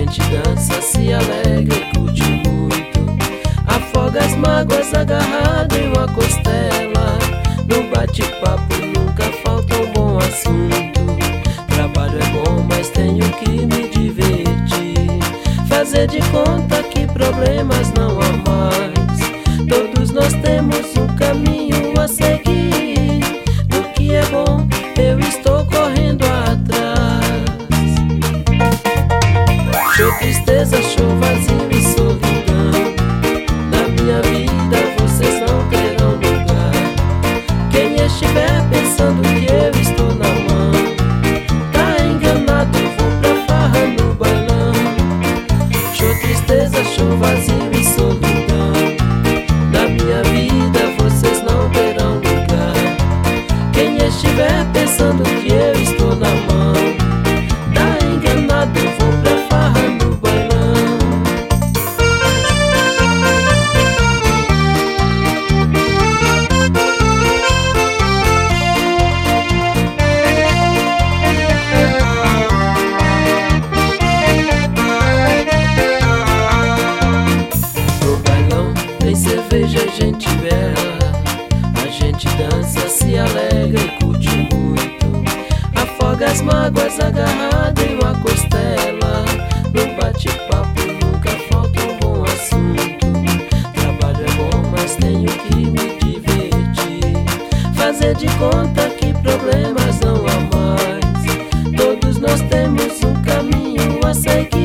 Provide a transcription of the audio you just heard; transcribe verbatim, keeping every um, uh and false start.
gente dança, se alegra e curte muito. Afoga as mágoas agarrado em uma costela. No bate-papo nunca falta um bom assunto. Trabalho é bom, mas tenho que me divertir. Fazer de conta que problemas não há mais. Todos nós temos um caminho a seguir. Do que é bom, eu estou correndo atrás. Show tristeza, show vazio e solidão. Na minha vida vocês não terão lugar. Quem estiver pensando que eu estou na mão, tá enganado, vou pra farra no bailão. Show tristeza, show vazio e solidão. Na minha vida vocês não terão lugar. Quem estiver pensando que eu estou na mão, tá enganado, vou pra farra no bailão. No bailão tem cerveja e gente bela. A gente dança, se alegra e curte muito. Afoga as mágoas agarrado em uma costela. No bate-papo nunca falta um bom assunto. Trabalho é bom, mas tenho que me divertir. Fazer de conta que problemas não há mais. Todos nós temos um caminho a seguir.